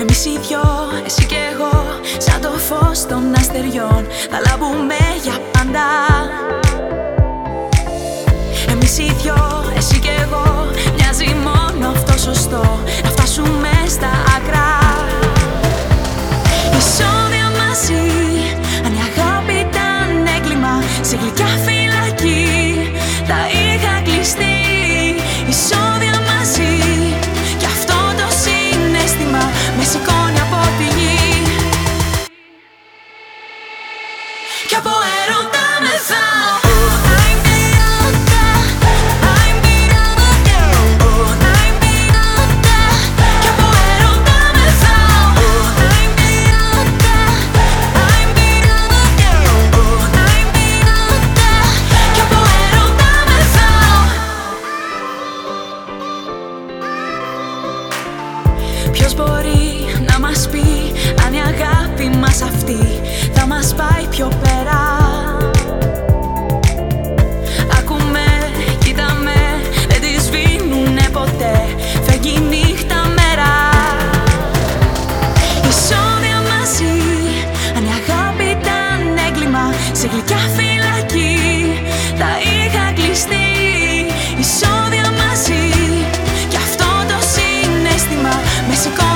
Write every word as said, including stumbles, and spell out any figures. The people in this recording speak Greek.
Εμείς οι δυο, εσύ κι εγώ, σαν το φως των αστεριών, θα λάμπουμε για πάντα. Εμείς οι δυο, εσύ κι εγώ, μοιάζει μόνο αυτό σωστό, να φτάσουμε στα άκρα. Ισόβια μαζί, αν η αγάπη ήταν έγκλημα, σε γλυκιά φυλακή θα είχα κλειστεί. Ισόβια μαζί, κι αυτό το συναίσθημα με σηκώνει από τη γη. Κι από έρωτα μεθάω. Ποιος μπορεί να μας πει αν η αγάπη μας αυτή θα μας πάει πιο πέρα? Ακούμε, κοίταμε, δεν τη σβήνουνε ποτέ, φεύγει νύχτα μέρα. Ισόβια μαζί, αν η αγάπη ήταν έγκλημα, σε γλυκιά φυλακή θα είχα κλειστεί. Ισόβια μαζί, κι αυτό το συναίσθημα με σηκώνει.